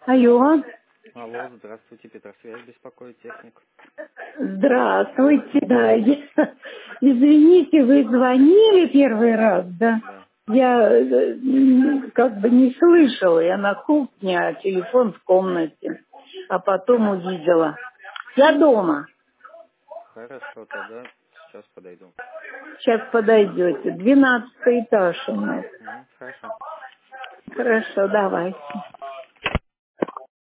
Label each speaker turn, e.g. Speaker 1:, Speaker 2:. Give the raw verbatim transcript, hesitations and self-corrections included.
Speaker 1: Алло.
Speaker 2: Алло, здравствуйте, Петросвязь беспокоит техник.
Speaker 1: Здравствуйте, да. Я- Извините, вы звонили первый раз, да?
Speaker 2: Да.
Speaker 1: Я э, м, как бы не слышала, я на кухне, а телефон в комнате, а потом увидела. Я дома.
Speaker 2: Хорошо, тогда сейчас подойду.
Speaker 1: Сейчас подойдете. Двенадцатый этаж у нас.
Speaker 2: Мгм, хорошо.
Speaker 1: Хорошо, давайте.